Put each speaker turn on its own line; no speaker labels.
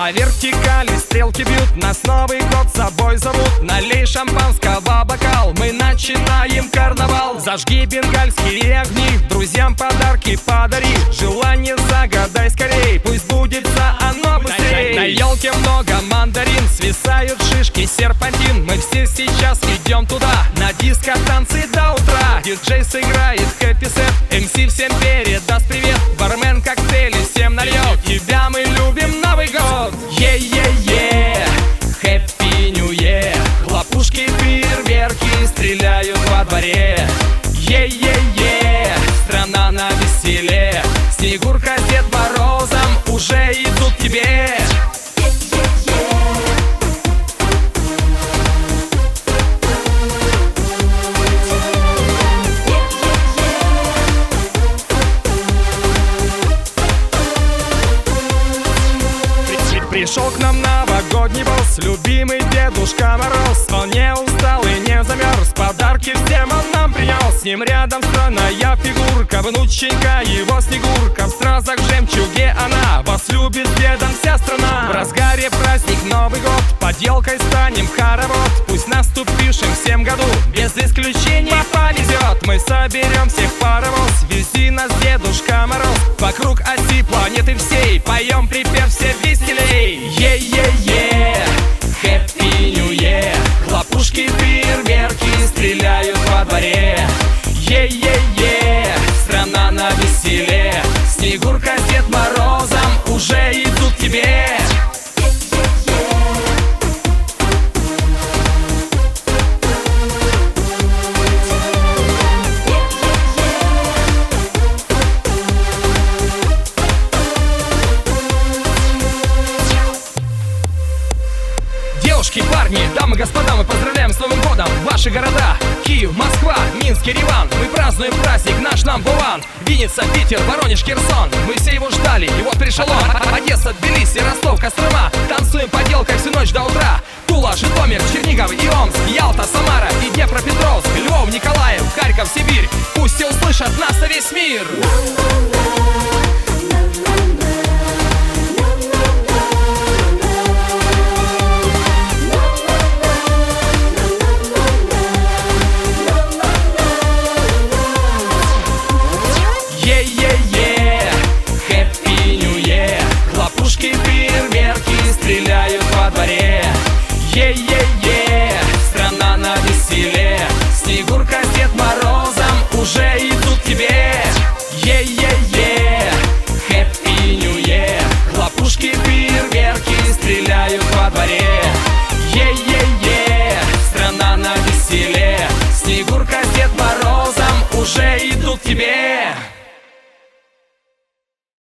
По вертикали стрелки бьют, нас Новый год с собой зовут. Налей шампанского бокал, мы начинаем карнавал. Зажги бенгальские огни, друзьям подарки подари. Желание загадай скорей, пусть сбудется оно быстрей. На елке много мандарин, свисают шишки, серпантин. Мы все сейчас идем туда, на диско танцы до утра. Диджей сыграет хэппи-сет, МС всем передаст привет. Бармен коктейли всем нальет, тебя мы любим, Новый год. Е-е-е, хэппи нью е. Хлопушки, фейерверки стреляют во дворе. Е-е-е, страна на веселе. Снегурка с Дед Морозом уже идут к тебе. Пришел к нам новогодний босс, любимый Дедушка Мороз. Он не устал и не замерз, подарки всем он нам принес. С ним рядом стройная фигурка, внученька его Снегурка. В стразах жемчуге она, вас любит с дедом вся страна. В разгаре праздник Новый год, поделкой станем хоровод. Пусть в наступившем всем году без исключения повезет. Мы соберем всех в паровоз, вези нас Дедушка Мороз. Вокруг оси планеты всей поем припев все веселей. Е-е-е, хэппи нью е. Хлопушки, фейерверки стреляют во дворе. Е-е-е, страна на веселе. Снегурка с Дед Морозом уже идут к тебе. Девушки, парни, дамы, господа, мы поздравляем с Новым годом ваши города: Киев, Москва, Минск, Ереван. Мы празднуем праздник наш number one. Винница, Питер, Воронеж, Херсон. Мы все его ждали, и вот пришел он. Одесса, Тбилиси, Ростов, Кострома. Танцуем поделкой всю ночь до утра. Тула, Житомир, Чернигов и Омск, Ялта, Самара и Днепропетровск, Львов, Николаев, Харьков, Сибирь. Пусть все услышат нас на весь мир.